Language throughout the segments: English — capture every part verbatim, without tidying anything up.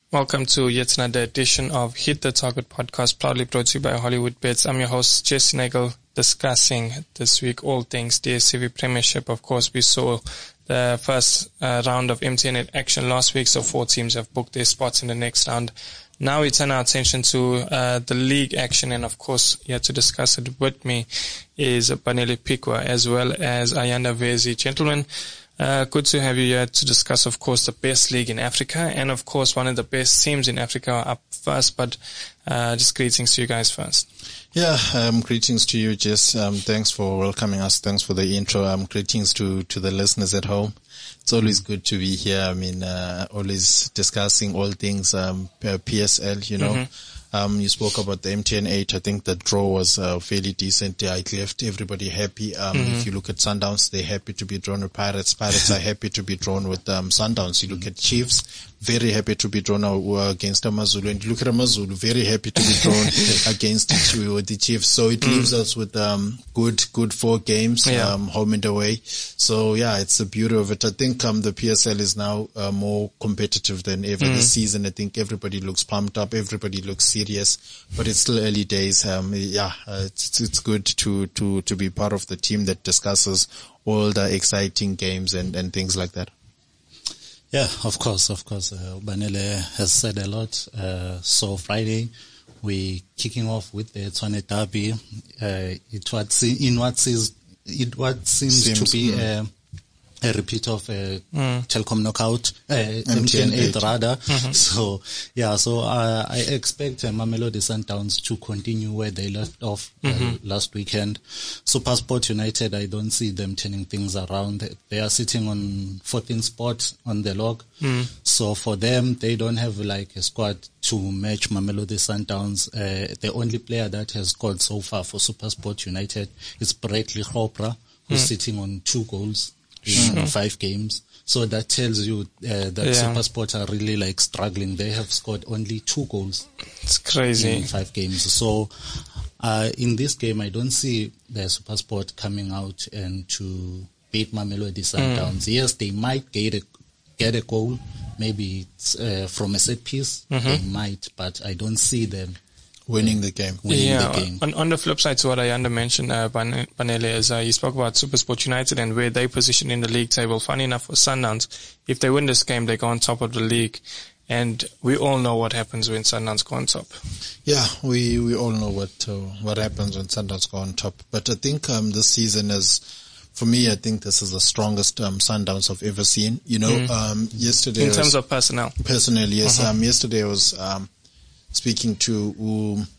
Welcome to yet another edition of Hit the Target podcast, proudly brought to you by Hollywood Bets. I'm your host, Jesse Nagel, discussing this week all things D S C V Premiership. Of course, we saw the first uh, round of M T N action last week, so four teams have booked their spots in the next round. Now we turn our attention to uh, the league action, and of course, here to discuss it with me is Banele Pikwa as well as Ayanda Vezi. Gentlemen, Uh, good to have you here to discuss, of course, the best league in Africa and, of course, one of the best teams in Africa up first. But uh, just greetings to you guys first. Yeah, um, greetings to you, Jess. Um, thanks for welcoming us. Thanks for the intro. Um, greetings to, to the listeners at home. It's always good to be here. I mean, uh, always discussing all things um, P S L, you know. Mm-hmm. Um, you spoke about the M T N eight. I think the draw was uh, fairly decent. Yeah, it left everybody happy. Um, mm-hmm. If you look at Sundowns, they're happy to be drawn with Pirates. Pirates are happy to be drawn with um, Sundowns. You look at Chiefs, very happy to be drawn uh, against Amazulu. And you look at Amazulu, very happy to be drawn against the Chiefs. So it mm. leaves us with um, good, good four games, yeah. um, home and away. So yeah, it's the beauty of it. I think um, the P S L is now uh, more competitive than ever mm. this season. I think everybody looks pumped up. Everybody looks serious, but it's still early days. Um, yeah, uh, it's, it's good to, to, to be part of the team that discusses all the exciting games and, and things like that. Yeah, of course, of course. Uh, Banele has said a lot. Uh, so Friday, we kicking off with the Tshwane Derby. Uh, it what se- in what seems, it what seems, seems to be mm. a, a repeat of a mm. Telkom knockout, uh, M T N eight rather. Mm-hmm. So, yeah, so uh, I expect uh, Mamelodi Sundowns to continue where they left off uh, mm-hmm. last weekend. SuperSport United, I don't see them turning things around. They are sitting on fourteenth spot on the log. Mm. So for them, they don't have like a squad to match Mamelodi Sundowns. Uh, the only player that has scored so far for SuperSport United is Bradley Chopra, who's mm. sitting on two goals. In mm-hmm. five games. So that tells you uh, that yeah. SuperSport are really like struggling. They have scored only two goals. It's crazy. In five games. So uh, in this game, I don't see the SuperSport coming out and to beat Mamelodi Sundowns. Mm. Yes, they might get a, get a goal. Maybe it's uh, from a set piece. Mm-hmm. They might, but I don't see them winning the game. Winning yeah, the game. On, on the flip side to what Ayanda mentioned, uh, Banele, is uh, you spoke about SuperSport United and where they position in the league table. Funny enough, for Sundowns, if they win this game, they go on top of the league. And we all know what happens when Sundowns go on top. Yeah, we, we all know what uh, what happens when Sundowns go on top. But I think um, this season is, for me, I think this is the strongest um, Sundowns I've ever seen. You know, mm. um, yesterday in terms was, of personnel. Personnel, yes. Uh-huh. Um, yesterday I was um, speaking to um,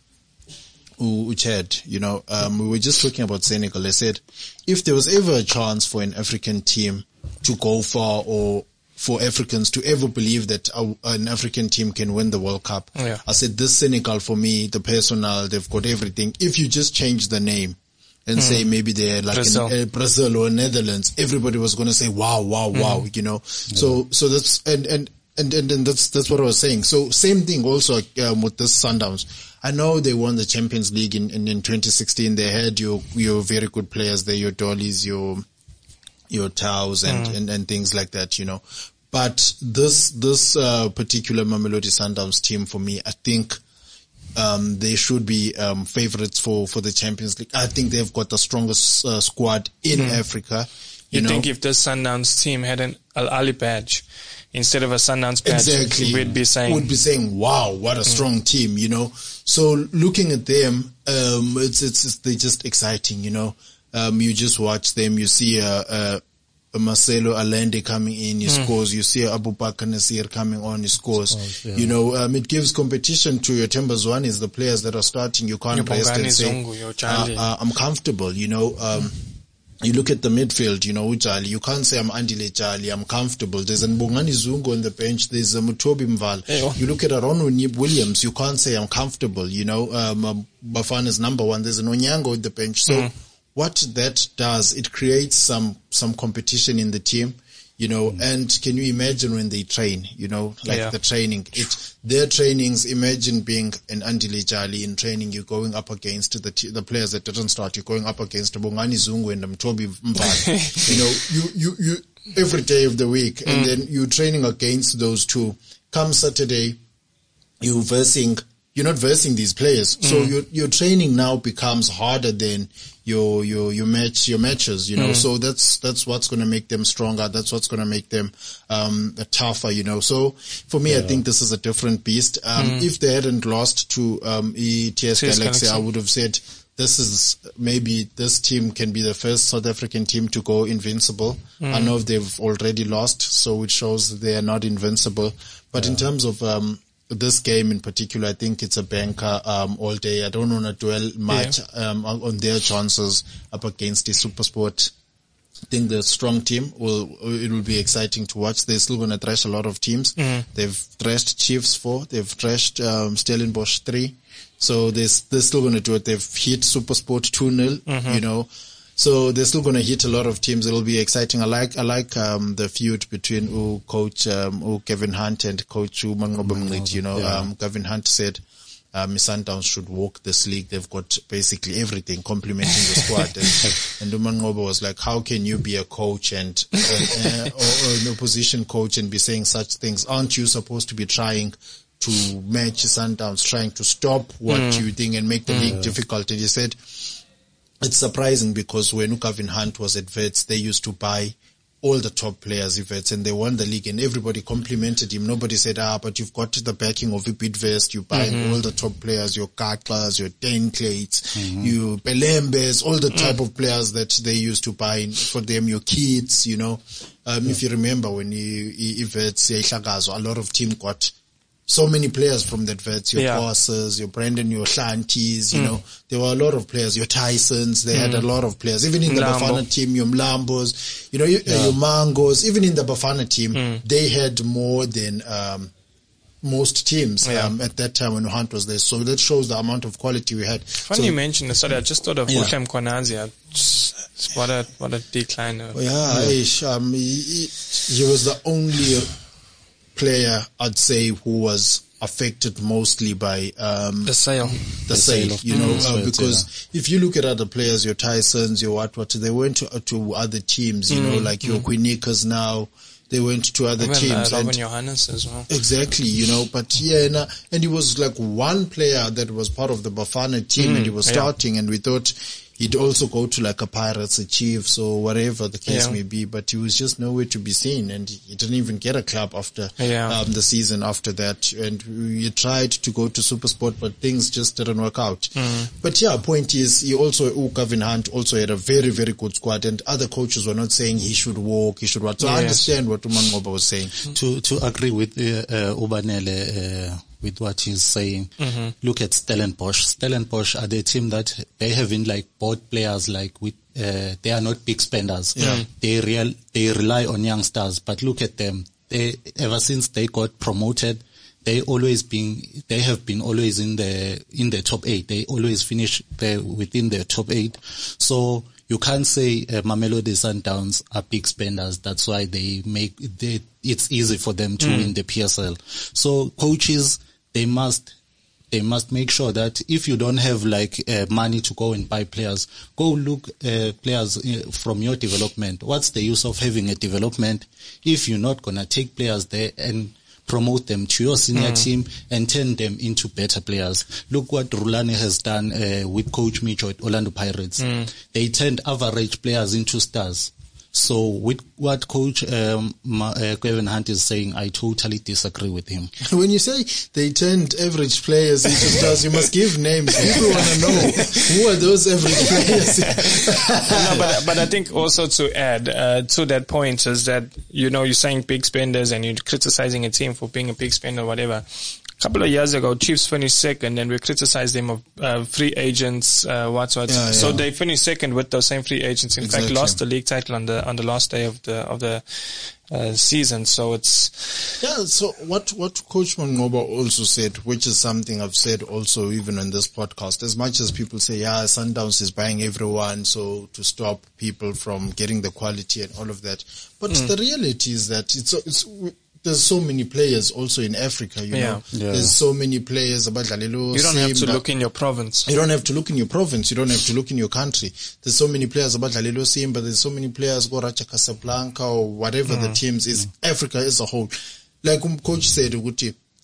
Uchad, you know, um, we were just talking about Senegal. I said, if there was ever a chance for an African team to go far or for Africans to ever believe that a, an African team can win the World Cup, yeah. I said, this Senegal, for me, the personnel, they've got everything. If you just change the name and mm. say maybe they're like Brazil. in uh, Brazil or Netherlands, everybody was going to say, wow, wow, mm. wow, you know. Yeah. So, so that's, and, and, And, and, and that's, that's what I was saying. So same thing also, um, with this Sundowns. I know they won the Champions League in, in, in twenty sixteen. They had your, your very good players there, your Dollies, your, your Taus and, mm. and, and things like that, you know. But this, this, uh, particular Mamelodi Sundowns team for me, I think, um, they should be, um, favorites for, for the Champions League. I think they've got the strongest, uh, squad in mm. Africa. You, you know? think if this Sundowns team had an Al Ali badge, instead of a Sundowns badge, exactly. we'd be saying, would be saying, wow, what a strong mm. team, you know. So looking at them, um, it's, it's, it's, they're just exciting, you know. Um, you just watch them, you see, a, a, a Marcelo Allende coming in, he mm. scores. You see Abubakar Nasir coming on, he scores. scores yeah. You know, um, it gives competition to your Themba Zwanes, the players that are starting. You can't rest and say, uh, uh, I'm comfortable, you know. Um, mm. You look at the midfield, you know, Ujali, you can't say I'm Andile Jali, I'm comfortable. There's an Bongani Zungu on the bench, there's a Mutobi Mval. Hey, you look at Aaron Williams, you can't say I'm comfortable, you know, um, um, Bafana's number one, there's an Onyango on the bench. So mm. what that does, it creates some, some competition in the team. You know, mm. and can you imagine when they train, you know, like yeah. the training, it, their trainings, imagine being an Andile Jali in training, you're going up against the t- the players that didn't start, you're going up against Bongani Zungu and Mtobi Mbali. You know, you, you, you, every day of the week, mm. and then you're training against those two. Come Saturday, you're versing, you're not versing these players. Mm. So your, your training now becomes harder than your, your, your match, your matches, you know. Mm. So that's, that's what's going to make them stronger. That's what's going to make them, um, tougher, you know. So for me, yeah. I think this is a different beast. Um, mm. if they hadn't lost to, um, E T S Galaxy, Galaxy, I would have said, this is maybe this team can be the first South African team to go invincible. Mm. I know they've already lost, so it shows they are not invincible. But yeah. in terms of, um, this game in particular, I think it's a banker, um, all day. I don't want to dwell much, yeah. um, on, on their chances up against the SuperSport. I think the strong team will, it will be exciting to watch. They're still going to thrash a lot of teams. Mm. They've thrashed Chiefs four. They've thrashed, um, Stellenbosch three. So they're, they're still going to do it. They've hit SuperSport two nil, mm-hmm. you know. So they're still going to hit a lot of teams. It'll be exciting. I like, I like, um, the feud between uh, coach, um, uh, Kevin Hunt and coach Mangobe, you know. Yeah. Um, Kevin Hunt said, um, Sundowns should walk this league. They've got basically everything complementing the squad. And, and Mangobe was like, how can you be a coach and, uh, uh, or, or an opposition coach and be saying such things? Aren't you supposed to be trying to match Sundowns, trying to stop what mm. you think and make the mm. league difficult? And he said, it's surprising because when Kevin Hunt was at Wits, they used to buy all the top players at Wits and they won the league and everybody complimented him. Nobody said, ah, but you've got the backing of Bidvest, you're buying mm-hmm. all the top players, your Kaklas, your Denklates, mm-hmm. your Belembes, all the type mm. of players that they used to buy for them, your kids, you know. Um, yeah. If you remember when you, you Wits, a lot of team got so many players from that Wits, your yeah. Bosses, your Brandon, your Shanties, you mm. know, there were a lot of players, your Tysons, they mm. had a lot of players, even in the Mlambo. Bafana team, your Mlambos, you know, your, yeah. your Mangos, even in the Bafana team, mm. they had more than, um, most teams, yeah. um, at that time when Hunt was there. So that shows the amount of quality we had. Funny so, you mentioned this, sorry, I just thought of yeah. Wilhelm Konazia. What a, what a decline. Of, yeah, yeah. Um, he, he was the only player, I'd say, who was affected mostly by um the sale, the, the sale, sale you know, mm, uh, because yeah. if you look at other players, your Tysons, your what what, they went to uh, to other teams, you mm, know, like mm. your Quinikas now. They went to other Even, teams. Uh, Robin Johannes as well. Exactly, you know, but yeah, and, uh, and he was like one player that was part of the Bafana team mm, and he was starting yeah. and we thought he'd also go to like a Pirates, a Chiefs or whatever the case yeah. may be, but he was just nowhere to be seen and he didn't even get a club after yeah. um, the season after that. And he tried to go to SuperSport, but things just didn't work out. Mm. But yeah, point is, he also, Kevin Hunt also had a very, very good squad and other coaches were not saying he should walk, he should what. So yes. I understand what Umangoba was saying. To, to agree with uh, uh, Ubanele, uh, with what he's saying. Mm-hmm. Look at Stellenbosch. Stellenbosch are the team that they haven't like bought players like with, uh, they are not big spenders. Yeah. They real, they rely on youngsters, but look at them. They, ever since they got promoted, they always been, they have been always in the, in the top eight. They always finish there within the top eight. So you can't say uh, Mamelodi Sundowns are big spenders. That's why they make, they, it's easy for them to mm. win the P S L. So coaches, they must, they must make sure that if you don't have like uh, money to go and buy players, go look uh, players uh, from your development. What's the use of having a development if you're not gonna take players there and promote them to your senior mm. team and turn them into better players? Look what Rulani has done uh, with Coach Micho at Orlando Pirates. Mm. They turned average players into stars. So with what Coach um, uh, Kevin Hunt is saying, I totally disagree with him. When you say they turned average players into stars, you must give names. People want to know who are those average players. no, but but I think also to add uh, to that point is that, you know, you're saying big spenders and you're criticizing a team for being a big spender or whatever. A couple of years ago, Chiefs finished second, and we criticized them of uh, free agents, uh, what what. Yeah, so yeah. they finished second with those same free agents. In exactly. fact, lost the league title on the on the last day of the of the uh, season. So it's yeah. So what what Coach Mangoba also said, which is something I've said also even on this podcast. As much as people say, yeah, Sundowns is buying everyone, so to stop people from getting the quality and all of that. But mm. the reality is that it's it's. There's so many players also in Africa, you yeah. know. Yeah. There's so many players. You don't have to look in your province. You don't have to look in your province. You don't have to look in your country. There's so many players about Lalilo Simba. There's so many players go Racha Casablanca or whatever mm. the teams is. Mm. Africa as a whole. Like um, Coach said,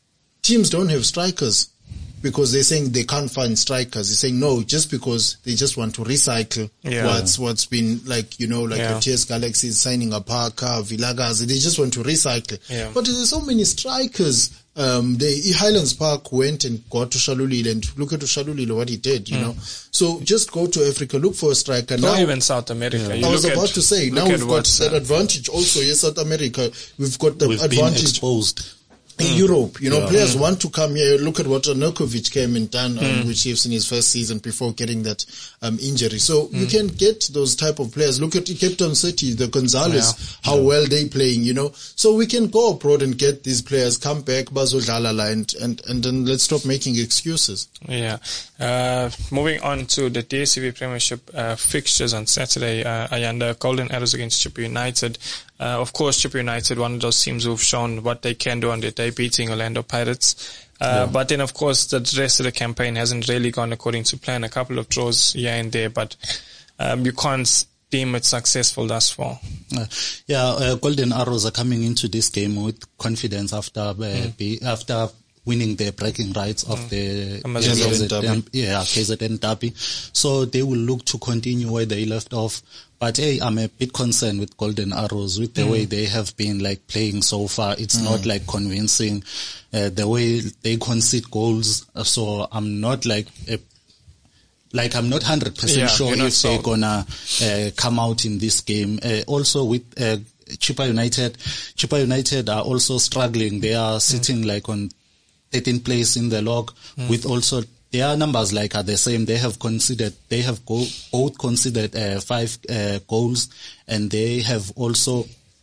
teams don't have strikers because they're saying they can't find strikers. They're saying no, just because they just want to recycle yeah. what's what's been like, you know, like yeah. the T S Galaxy signing a Parker, Vilakazi. They just want to recycle. Yeah. But there's so many strikers. Um, the Highlands Park went and got to Shalulile, and look at Shalulile, what he did, you mm. know. So just go to Africa, look for a striker. Or now, even South America. Yeah. You I was about at, to say, now we've got that uh, advantage also. Yes, South America, we've got the we've advantage. Been exposed. In mm. Europe, you know, yeah. players mm. want to come here. Look at what Nurkovic came and done um, mm. with Chiefs in his first season before getting that um, injury. So mm. you can get those type of players. Look at Cape Town City, the Gonzalez, yeah. how yeah. well they playing, you know. So we can go abroad and get these players, come back, Bazodlalala, and, and, and then let's stop making excuses. Yeah. Uh, moving on to the D S C V Premiership uh, fixtures on Saturday, uh, Ayanda, Golden Arrows against Chippa United. Uh, of course, Chippa United, one of those teams who've shown what they can do on their day, beating Orlando Pirates. Uh, yeah. But then, of course, the rest of the campaign hasn't really gone according to plan. A couple of draws here and there, but um, you can't deem it successful thus far. Uh, yeah, uh, Golden Arrows are coming into this game with confidence after uh, mm. be, after winning the bragging rights of mm. the K Z N, yeah, K Z N Derby. So they will look to continue where they left off. But hey, I'm a bit concerned with Golden Arrows with the mm. way they have been like playing so far. It's mm. not like convincing, uh, the way they concede goals. So I'm not like a, like I'm not one hundred percent yeah, sure if they're gonna uh, come out in this game. Uh, also with uh, Chippa United, Chippa United are also struggling. They are sitting mm. like on thirteenth place in the log mm. with also their numbers like are the same. They have considered, they have go, both considered uh, five uh, goals, and they have also,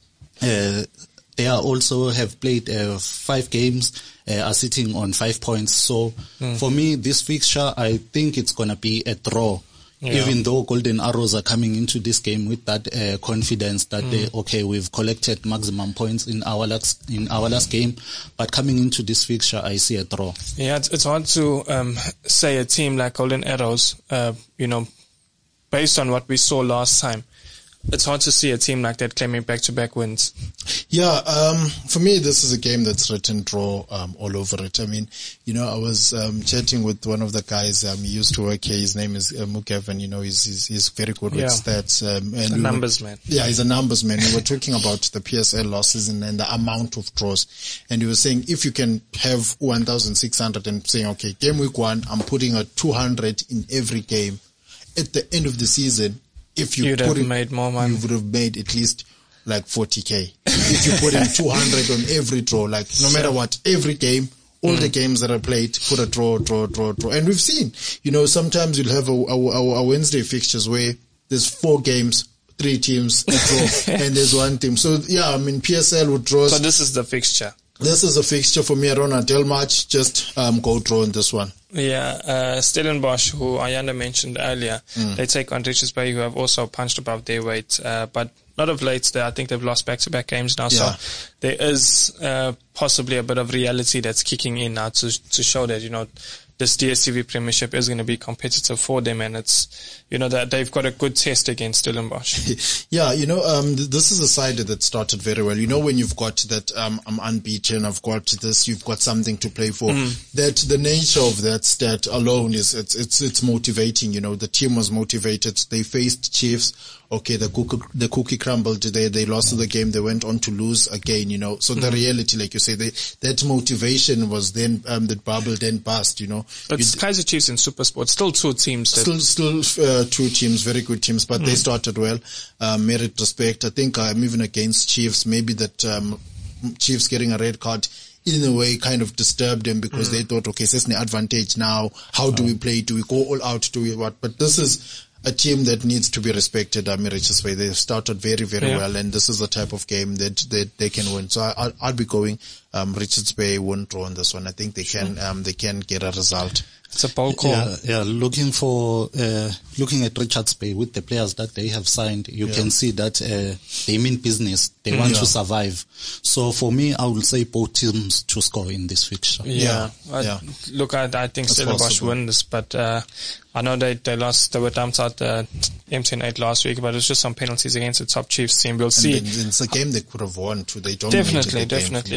uh, they are also have played uh, five games, uh, are sitting on five points. So mm. for me, this fixture, I think it's gonna be a draw. Yeah. Even though Golden Arrows are coming into this game with that uh, confidence that mm. they, okay, we've collected maximum points in our last in our last game, but coming into this fixture, I see a draw. Yeah, it's, it's hard to um, say a team like Golden Arrows, uh, you know, based on what we saw last time. It's hard to see a team like that claiming back-to-back wins. Yeah, um, for me, this is a game that's written draw um, all over it. I mean, you know, I was um, chatting with one of the guys. Um, he used to work here. His name is uh, Mukevan. You know, he's, he's he's very good with yeah. stats. Um, and a we numbers were, man. Yeah, he's a numbers man. We were talking about the P S L losses and, and the amount of draws. And he was saying if you can have one thousand six hundred and saying, okay, game week one, I'm putting a two hundred in every game. At the end of the season, if you You'd put have it, made more money. You would have made at least like forty K. If you put in two hundred on every draw, like no matter what, every game, all mm. the games that are played, put a draw, draw, draw, draw. And we've seen, you know, sometimes you'll have a, a, a Wednesday fixtures where there's four games, three teams, a draw, and there's one team. So yeah, I mean, P S L would draw. So this is the fixture. This is a fixture for me. I don't until much. Just um, go draw in this one. Yeah, uh, Stellenbosch, who Ayanda mentioned earlier, mm. they take on Richards Bay, who have also punched above their weight, uh, but not of late. They, I think they've lost back-to-back games now, yeah. so there is uh, possibly a bit of reality that's kicking in now to to show that, you know, this D S C V Premiership is going to be competitive for them, and it's, you know, that they've got a good test against Stellenbosch. Yeah, you know, um, th- this is a side that started very well. You know, when you've got that, um, I'm unbeaten, I've got this, you've got something to play for. Mm. That the nature of that stat alone is, it's, it's, it's motivating. You know, the team was motivated. They faced Chiefs. Okay, the cookie, the cookie crumbled today. They lost the game. They went on to lose again, you know. So mm. the reality, like you say, they, that motivation was then, um, that bubble then burst, you know. It's you, Kaizer Chiefs and SuperSport. Still two teams. That still, still, uh, two teams, very good teams, but mm. they started well. Uh, merit respect. I think I'm even against Chiefs. Maybe that, um, Chiefs getting a red card in a way kind of disturbed them because mm. they thought, okay, so it's an advantage now. How do we play? Do we go all out? Do we what? But this is a team that needs to be respected. I mean, Richards Bay, they've started very, very yeah. well, and this is the type of game that, that they can win. So I, I'll, I'll be going, um, Richards Bay won't draw on this one. I think they can, um, they can get a result. It's a ball call. Yeah, yeah. Looking for, uh, looking at Richards Bay with the players that they have signed, you yeah. can see that, uh, they mean business. They want yeah. to survive. So for me, I will say both teams to score in this fixture. Yeah. yeah. I, yeah. Look, I, I think Stellenbosch win this, but, uh, I know they, they lost, they were dumped out the M T N eight last week, but it was just some penalties against the top Chiefs team. We'll see. And it's a game they could have won too. They don't Definitely, definitely. Especially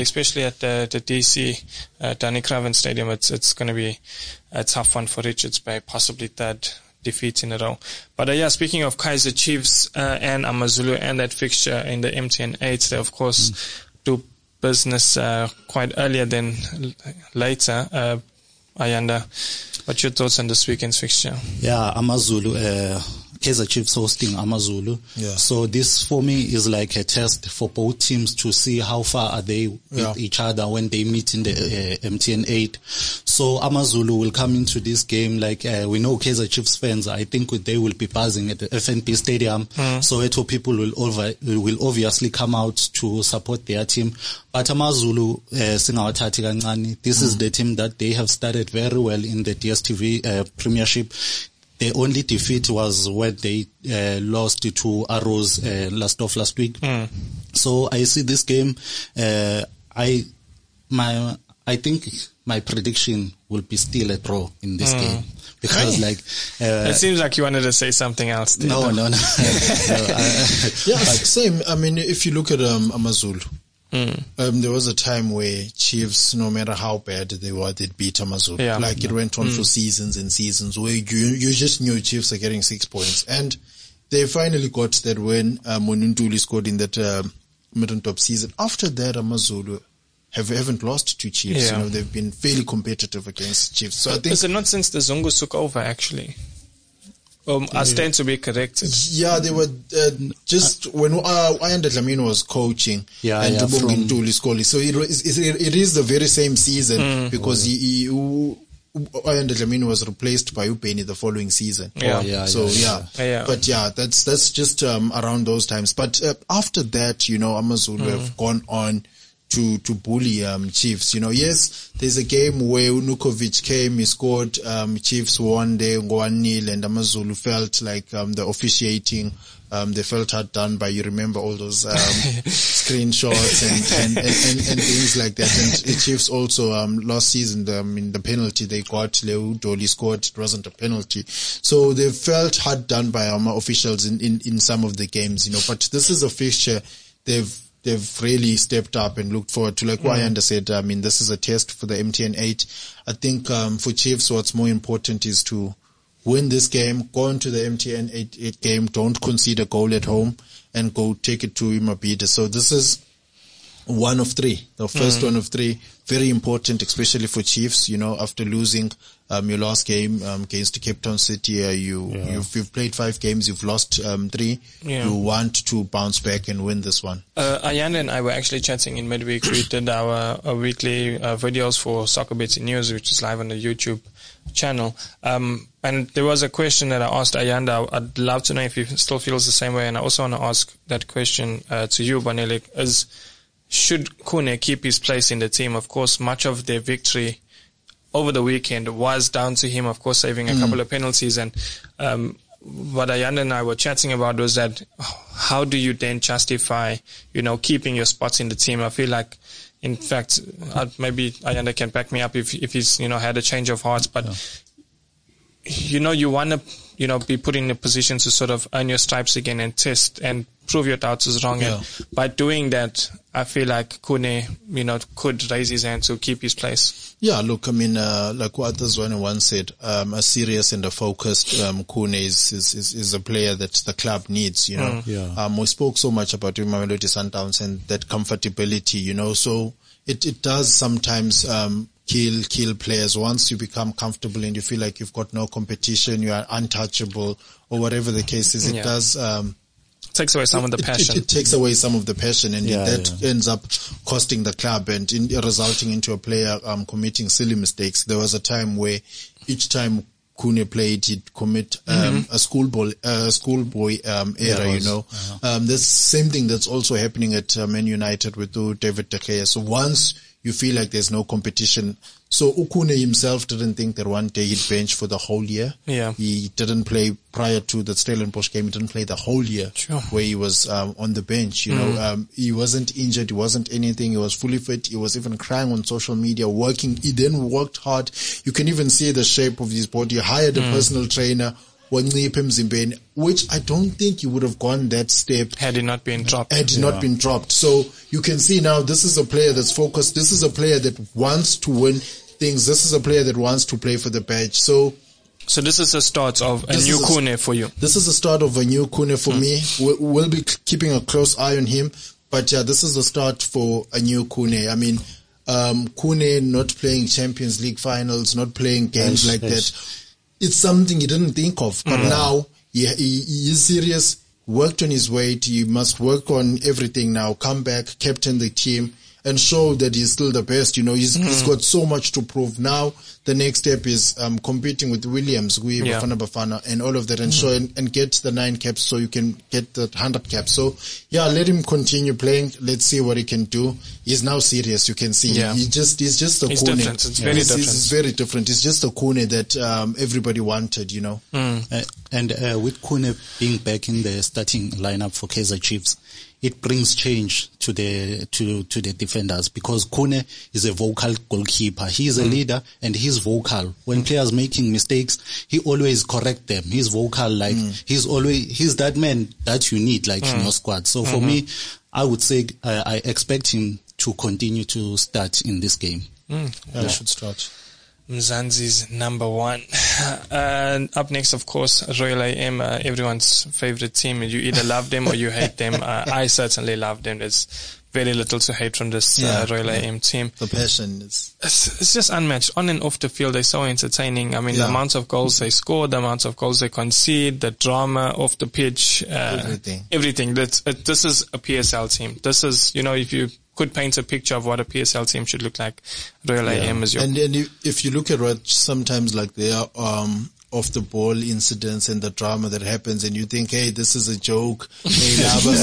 away at the, the D C, uh, Danny Craven Stadium, it's, it's going to be a tough one for Richards Bay, possibly third defeat in a row. But uh, yeah, speaking of Kaizer Chiefs uh, and AmaZulu and that fixture in the M T N eight, they of course mm. do business uh, quite earlier than l- later. Uh, Ayanda, what's your thoughts on this weekend's fixture? Yeah, AmaZulu, uh, Kaizer Chiefs hosting AmaZulu. Yeah. So this for me is like a test for both teams to see how far are they with yeah. each other when they meet in the uh, M T N eight. So AmaZulu will come into this game like uh, we know Kaizer Chiefs fans. I think they will be buzzing at the F N B Stadium. Mm. So Eto people will over, will obviously come out to support their team. But AmaZulu, uh, Singawatati Kancane, this mm. is the team that they have started very well in the D S T V uh, Premiership. The only defeat was when they uh, lost to Arrows uh, last of last week. Mm. So I see this game. Uh, I my I think my prediction will be still a draw in this mm. game because, hey. like, uh, it seems like you wanted to say something else. No, no, no, no. no I, yeah, same. I mean, if you look at um, AmaZulu. Mm. Um, there was a time where Chiefs, no matter how bad they were, they'd beat AmaZulu. Yeah. Like it went on mm. for seasons and seasons where you, you just knew Chiefs are getting six points. And they finally got that when um, Monuntuli scored in that um, mid-top season. After that, AmaZulu have, haven't lost to Chiefs. Yeah. You know, they've been fairly competitive against Chiefs. So I think. Is it not since the Zungu took over, actually? Um, I stand to be corrected. Yeah, they were uh, just when uh, Ayanda Dlamini was coaching yeah, and yeah, Dubongi Ntuli Skoli. So it, it, it is the very same season mm. because he, he, Ayanda Dlamini was replaced by Upeni the following season. Yeah, oh, yeah. So yeah, yeah. yeah, but yeah, that's that's just um, around those times. But uh, after that, you know, AmaZulu mm. have gone on to to bully um Chiefs. You know, yes, there's a game where Unukovic came, he scored, um Chiefs won there one nil, and AmaZulu felt like um the officiating um they felt hard done by, you remember all those um screenshots and and, and, and and things like that. And the Chiefs also um last season the, I mean, the penalty they got, Leo Dolly scored, it wasn't a penalty. So they felt hard done by our officials in, in, in some of the games, you know. But this is a fixture they've They've really stepped up and looked forward to. Like mm. Wayanda said, I mean, this is a test for the M T N eight. I think um, for Chiefs, what's more important is to win this game, go into the M T N eight, eight game, don't concede a goal at home, and go take it to Imabida. So this is one of three, the first mm. one of three. Very important, especially for Chiefs, you know, after losing um, your last game um, against Cape Town City. Uh, you, yeah. you've, you've played five games, you've lost um, three. Yeah. You want to bounce back and win this one. Uh, Ayanda and I were actually chatting in midweek. We did our, our weekly uh, videos for Soccer Betsy News, which is live on the YouTube channel. Um, and there was a question that I asked Ayanda. I'd love to know if he still feels the same way. And I also want to ask that question uh, to you, Banele, is, should Kune keep his place in the team? Of course, much of their victory over the weekend was down to him, of course, saving a mm. couple of penalties. And um, what Ayanda and I were chatting about was that how do you then justify, you know, keeping your spots in the team? I feel like, in fact, uh, maybe Ayanda can back me up if if he's, you know, had a change of heart. But, yeah. you know, you want to, you know, be put in a position to sort of earn your stripes again and test and prove your doubts is wrong. Yeah. And by doing that, I feel like Kune, you know, could raise his hand to keep his place. Yeah, look, I mean, uh, like what Azwane once said, um, a serious and a focused, um, Kune is, is, is, is a player that the club needs, you know. Mm. Yeah. Um, we spoke so much about Mamelodi Sundowns and that comfortability, you know, so it, it does sometimes, um, kill, kill players. Once you become comfortable and you feel like you've got no competition, you are untouchable or whatever the case is, it yeah. does, um, takes away some it, of the passion. It, it, it takes away some of the passion, and yeah, that yeah. ends up costing the club and in, resulting into a player um, committing silly mistakes. There was a time where each time Kune played, he'd commit um, mm-hmm. a schoolboy, uh, schoolboy um, error. Yeah, you know, uh-huh. um, the same thing that's also happening at uh, Man United with uh, David De Gea. So once you feel like there's no competition. So Ukune himself didn't think that one day he'd bench for the whole year. Yeah. He didn't play prior to the Stellenbosch game. He didn't play the whole year sure. where he was um, on the bench. You mm. know, um, he wasn't injured. He wasn't anything. He was fully fit. He was even crying on social media, working. He then worked hard. You can even see the shape of his body. He hired a mm. personal trainer, wancipha emzimbeni, which I don't think he would have gone that step had he not been dropped. Had he yeah. not been dropped. So you can see now this is a player that's focused. This is a player that wants to win things. This is a player that wants to play for the badge. So So this is the start of a new Khune for you. This is the start of a new Khune for mm. me. We'll, we'll be keeping a close eye on him. But yeah, this is the start for a new Khune. I mean, um, Khune not playing Champions League finals, not playing games yes, like yes. that. It's something he didn't think of. But mm. now he, he, he is serious, worked on his weight. He must work on everything now, come back, captain the team, and show that he's still the best. You know, he's, mm. he's got so much to prove. Now, the next step is um, competing with Williams, Gui, yeah. Bafana Bafana, and all of that, and mm. show and, and get the nine caps so you can get the hundred caps. So, yeah, let him continue playing. Let's see what he can do. He's now serious. You can see. Yeah. He just, he's just a It's Khune. different. It's very he's, different. It's very different. It's just a Khune that um, everybody wanted, you know. Mm. Uh, and uh, with Khune being back in the starting lineup for Kaizer Chiefs, it brings change to the to to the defenders, because Khune is a vocal goalkeeper. He is a mm. leader and he's vocal. When mm. players making mistakes, he always correct them. He's vocal, like mm. he's always he's that man that you need, like mm. in your squad. So mm-hmm. for me, I would say uh, I expect him to continue to start in this game. Mm. Yeah, yeah. should start. Mzansi's number one. And up next, of course, Royal A M, uh, everyone's favorite team. You either love them or you hate them. Uh, I certainly love them. There's very little to hate from this yeah, uh, Royal yeah. A M team. The passion is... It's, it's just unmatched. On and off the field, they're so entertaining. I mean, yeah. the amount of goals they score, the amount of goals they concede, the drama off the pitch. Uh, everything. Everything. That's, uh, this is a P S L team. This is, you know, if you could paint a picture of what a P S L team should look like, Royal yeah. A M is your... And, and if you look at what sometimes like they are, um, off the ball incidents and the drama that happens, and you think, hey, this is a joke. Hey,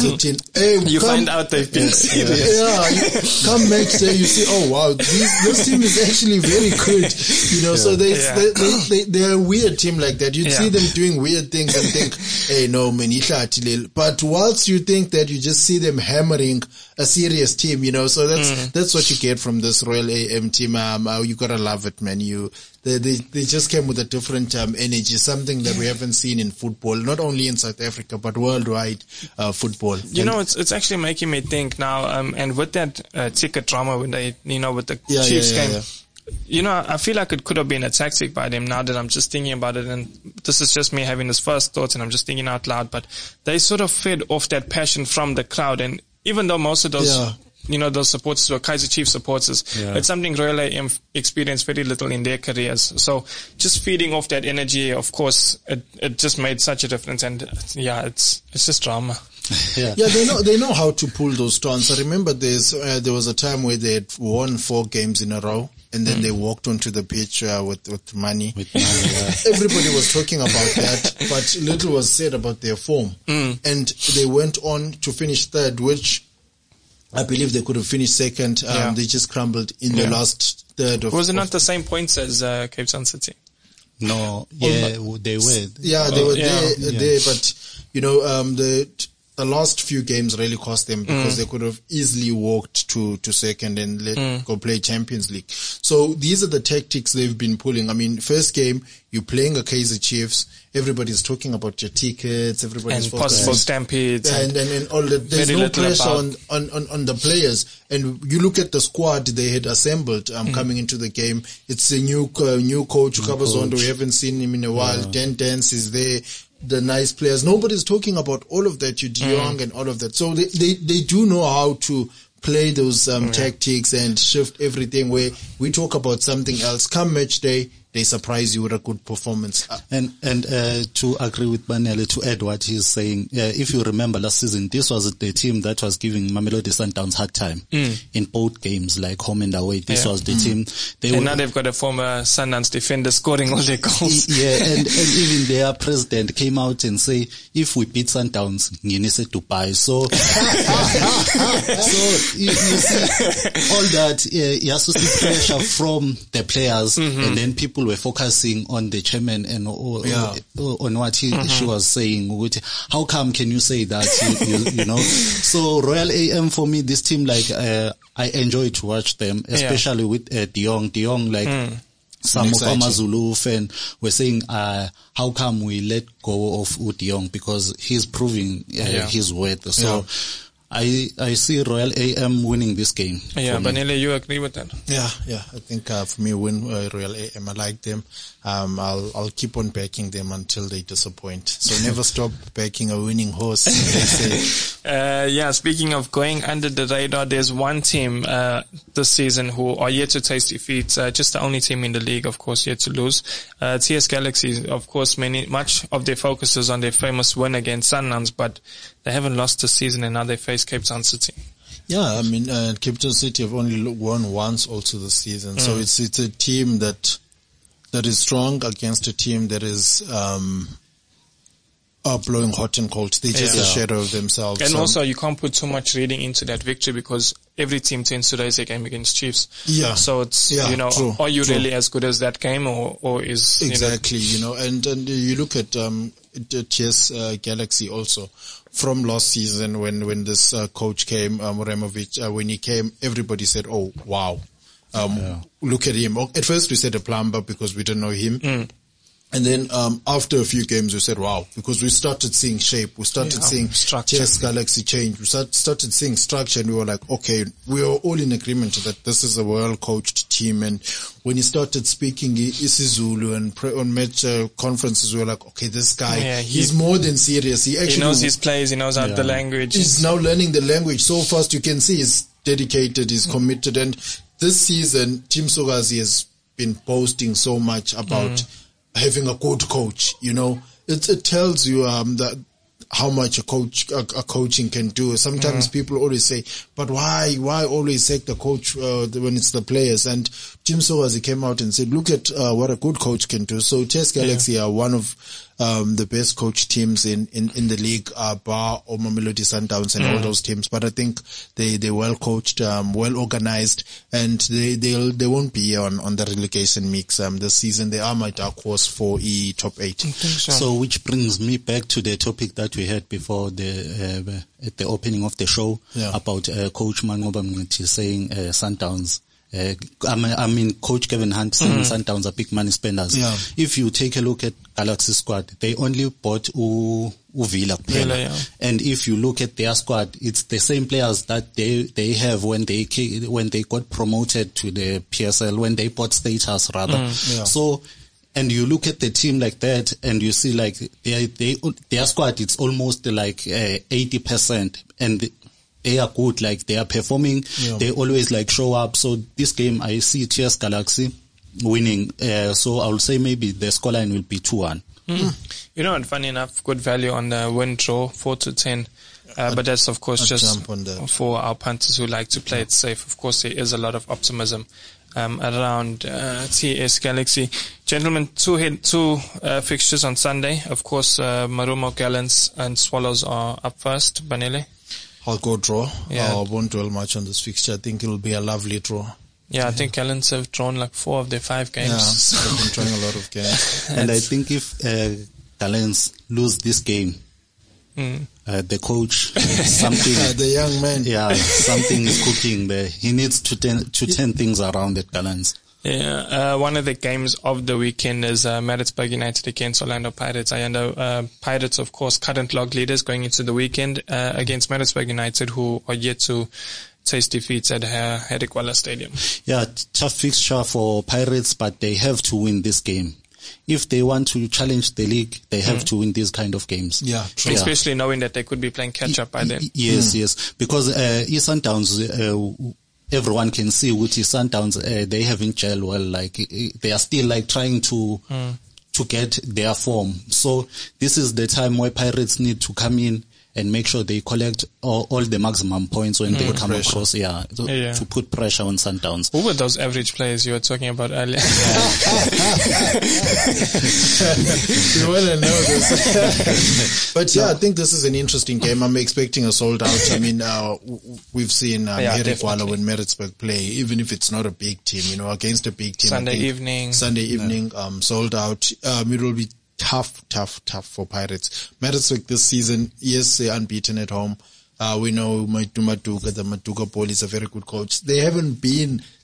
hey, you come, find out they've been serious. Yeah, you come match day, you see, oh wow, this, this team is actually very good. You know, yeah. so they, yeah. they, they, they, they're a weird team like that. You yeah. see them doing weird things and think, hey, no, man, but whilst you think that, you just see them hammering a serious team, you know, so that's, mm. that's what you get from this Royal A M team. Um, uh, you gotta love it, man. You, They, they, they just came with a different um, energy, something that we haven't seen in football, not only in South Africa, but worldwide uh, football. You and know, it's it's actually making me think now, um, and with that uh, ticket drama when they, you know, with the yeah, Chiefs yeah, yeah, game, yeah. you know, I feel like it could have been a tactic by them now that I'm just thinking about it, and this is just me having this first thought, and I'm just thinking out loud, but they sort of fed off that passion from the crowd, and even though most of those... Yeah. You know, those supporters were Kaizer Chiefs supporters. Yeah. It's something Royal A M experienced very little in their careers. So just feeding off that energy, of course, it, it just made such a difference. And yeah, it's, it's just drama. yeah. yeah, they know, they know how to pull those stunts. I remember there's, uh, there was a time where they had won four games in a row, and then mm. they walked onto the pitch, uh, with, with money. With money, yeah. Everybody was talking about that, but little was said about their form. Mm. And they went on to finish third, which, I believe they could have finished second. Um, yeah. They just crumbled in yeah. the last third of... Was it not of the same points as uh, Cape Town City? No, yeah, oh, they were. Yeah, they were yeah. there, yeah. there, but, you know, um, the... The last few games really cost them because mm. they could have easily walked to, to second and let mm. go play Champions League. So these are the tactics they've been pulling. I mean, first game, you're playing a Kaizer Chiefs. Everybody's talking about your tickets. Everybody's and possible and, stampedes. And, and, and all that. There's no pressure on, on, on, on the players. And you look at the squad they had assembled, um, mm. coming into the game. It's a new, uh, new coach, Kabazondo. We haven't seen him in a while. Yeah. Dan Dance is there. The nice players. Nobody's talking about all of that. You De Jong mm. and all of that. So they, they, they do know how to play those um, yeah. tactics and shift everything, where we talk about something else. Come match day, they surprise you with a good performance. And and uh, to agree with Banele, to add what he's saying, uh, if you remember last season, this was the team that was giving Mamelodi Sundowns hard time mm. in both games, like home and away. This yeah. was the mm. team. They and were, now they've got a former Sundowns defender scoring all their goals. Yeah, and, and even their president came out and say, if we beat Sundowns, you need to Dubai. So, so you, you see all that, uh, you have to see pressure from the players, mm-hmm. and then people were focusing on the chairman and or, yeah. or, on what he, mm-hmm. she was saying. How come can you say that? you, you, you know. So Royal A M for me, this team, like uh, I enjoy to watch them, especially yeah. with uh, De Jong. De Jong, like. Mm. some of Amazulu fans were saying, uh, how come we let go of U De Jong, because he's proving uh, yeah. his worth. So yeah. I I see Royal A M winning this game. Yeah, Banele, you agree with that? Yeah, yeah. I think uh, for me, win uh, Royal A M. I like them. Um, I'll I'll keep on backing them until they disappoint. So never stop backing a winning horse. They say. Uh, yeah. Speaking of going under the radar, there's one team uh, this season who are yet to taste defeat. Uh, just the only team in the league, of course, yet to lose. Uh, T S Galaxy, of course, many much of their focus is on their famous win against Sundowns, but they haven't lost this season, and now they face Cape Town City. Yeah, I mean, uh, Cape Town City have only won once also this season, mm. so it's it's a team that that is strong against a team that is um are blowing hot and cold. They're just yeah. a shadow of themselves. And so. Also, you can't put too much reading into that victory, because every team tends to raise a game against Chiefs. Yeah. So it's, yeah, you know, true, are you true. really as good as that game, or, or is... Exactly, you know, you know and, and you look at um T S uh, Galaxy also. From last season, when, when this uh, coach came, um, Removich, uh, when he came, everybody said, oh, wow. Um, yeah. Look at him. At first we said a plumber because we didn't know him. Mm. And then um after a few games we said, wow, because we started seeing shape, we started yeah, seeing structure. T S Galaxy change, we start, started seeing structure, and we were like, okay, we were all in agreement that this is a well-coached team. And when he started speaking isiZulu and pre- on match uh, conferences, we were like, okay, this guy, yeah, he, he's more than serious. He actually he knows his plays, he knows how yeah. the language. He's now learning the language so fast. You can see he's dedicated, he's committed. And this season, Team Sogazi has been boasting so much about mm. having a good coach. You know, it, it tells you um that how much a coach a, a coaching can do. Sometimes mm. people always say, but why why always take the coach uh, when it's the players? And Team Sogazi came out and said, look at uh, what a good coach can do. So T S Galaxy yeah. are one of um the best coach teams in in in the league, uh, bar or Mamelodi Sundowns and mm. all those teams. But I think they they well coached, um well organized, and they they'll they won't be on on the relegation mix um this season. They are my dark horse for e top eight. I think so. So which brings me back to the topic that we had before the uh, at the opening of the show yeah. about uh, Coach Mangoba Mngqithi saying uh, Sundowns. Uh, I mean, I mean, Coach Kevin Hunt saying mm-hmm. Sundowns are big money spenders. Yeah. If you take a look at Galaxy squad, they only bought U, U Villa, Villa yeah. and if you look at their squad, it's the same players that they they have when they when they got promoted to the P S L, when they bought status rather. Mm, yeah. So. And you look at the team like that, and you see like they they their squad, it's almost like uh, eighty percent, and they are good. Like they are performing, yeah. they always like show up. So this game, I see T S Galaxy winning. Uh, so I will say maybe the scoreline will be two one. Mm. You know, and funny enough, good value on the win draw, four to ten. Uh, but that's of course I'd just for our punters who like to play yeah. it safe. Of course, there is a lot of optimism um, around uh, T S Galaxy. Gentlemen, two head, two uh, fixtures on Sunday. Of course, uh, Marumo Gallants and Swallows are up first. Banele? I'll go draw. Yeah. I won't dwell much on this fixture. I think it'll be a lovely draw. Yeah, I think Gallants have drawn like four of their five games. Yeah, so. They've been drawing a lot of games. And I think if uh, Gallants lose this game, Mm. Uh, the coach, something, the young man, yeah, something is cooking there. He needs to turn to turn things around at Gallants. Yeah, uh, one of the games of the weekend is uh, Maritzburg United against Orlando Pirates. I know uh, Pirates, of course, current log leaders going into the weekend uh, against Maritzburg United, who are yet to taste defeats at uh, Herikwala Stadium. Yeah, tough fixture for Pirates, but they have to win this game. If they want to challenge the league, they have mm. to win these kind of games. Yeah, true. Especially yeah. knowing that they could be playing catch up by then. Yes, mm. yes. Because uh, East Sundowns, uh, everyone can see with East Sundowns, uh, they haven't gelled well. Like they are still like trying to mm. to get their form. So this is the time where Pirates need to come in and make sure they collect all, all the maximum points when mm. they come pressure. across, yeah to, yeah, to put pressure on Sundowns. Who were those average players you were talking about earlier? You want to know this. But yeah, I think this is an interesting game. I'm expecting a sold out. I mean, uh, we've seen um, yeah, Herikwala when Maritzburg play, even if it's not a big team, you know, against a big team. Sunday evening. Sunday evening, yeah. um, sold out. Um, it will be tough, tough, tough for Pirates. Maritzburg this season, yes, they're unbeaten at home. Uh, we know Matuka, the Matuka Poli is a very good coach. They haven't been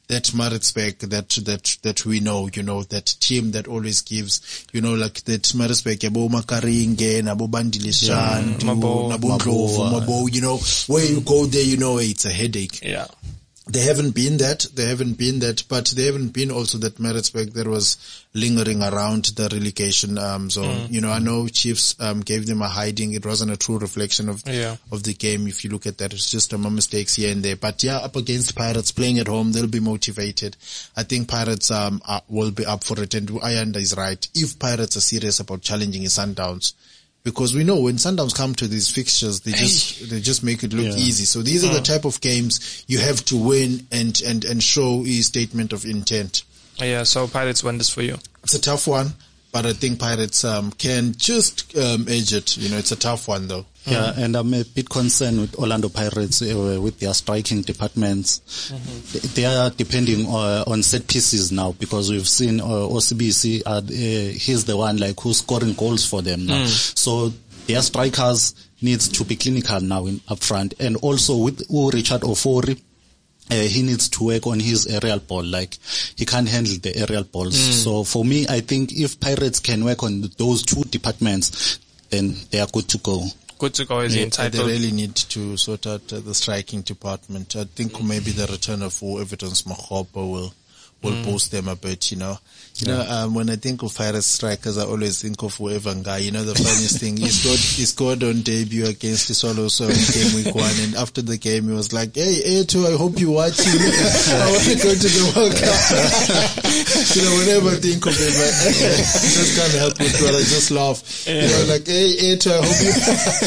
that Maritzburg that, that, that we know, you know, that team that always gives, you know, like that Maritzburg, Abo Makaringe, Nabo Bandilishan, Nabo Ndlovu, Mabo, you know, where you go there, you know, it's a headache. Yeah. They haven't been that, they haven't been that, but they haven't been also that Maritzburg that was lingering around the relegation, um, zone. Mm. You know, I know Chiefs, um, gave them a hiding. It wasn't a true reflection of, yeah. of the game. If you look at that, it's just a mistakes here and there. But yeah, up against Pirates, playing at home, they'll be motivated. I think Pirates, um, are, will be up for it. And Ayanda is right. If Pirates are serious about challenging his Sundowns, because we know when Sundowns come to these fixtures, they just, they just make it look yeah. easy. So these are mm. the type of games you have to win and, and, and show a statement of intent. Yeah, so Pirates win this for you. It's a tough one, but I think Pirates, um, can just, um, edge it. You know, it's a tough one though. Yeah, and I'm a bit concerned with Orlando Pirates uh, with their striking departments. Mm-hmm. They are depending uh, on set pieces now, because we've seen uh, O C B C, uh, uh, he's the one like who's scoring goals for them now. Mm. So their strikers needs to be clinical now in up front. And also with uh, Richard Ofori, uh, he needs to work on his aerial ball. Like he can't handle the aerial balls. Mm. So for me, I think if Pirates can work on those two departments, then they are good to go. Good to go is yeah, entitled. They really need to sort out uh, the striking department. I think maybe the return of Everton's Makgopa will will mm. boost them a bit, you know. You yeah. know, um, when I think of Pirates strikers, I always think of Evanga. You know, the funniest thing, he scored, he scored on debut against the Swallows in game week one, and after the game, he was like, hey, Eto, I hope you're watching. I want to go to the World Cup. You know, whenever I think of him, I just can't help it, but I just laugh. Yeah. You know, like, hey, Eto, I hope you,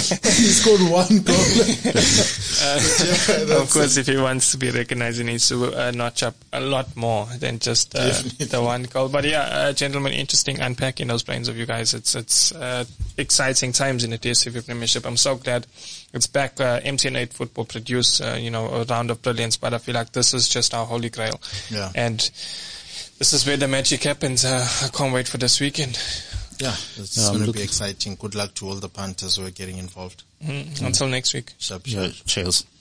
he scored one goal. uh, yeah, of course, it. If he wants to be recognized, he needs to uh, notch up a lot more than just uh, the one goal. But yeah, uh, gentlemen, interesting unpacking those plans of you guys. It's it's uh, exciting times in the D S C V Premiership. I'm so glad it's back. Uh, M T N eight football produced, uh, you know, a round of brilliance. But I feel like this is just our holy grail. Yeah. And this is where the magic happens. Uh, I can't wait for this weekend. Yeah, it's um, going to be exciting. Good luck to all the punters who are getting involved. Mm-hmm. Until next week. Sharp, sharp. Yeah, cheers.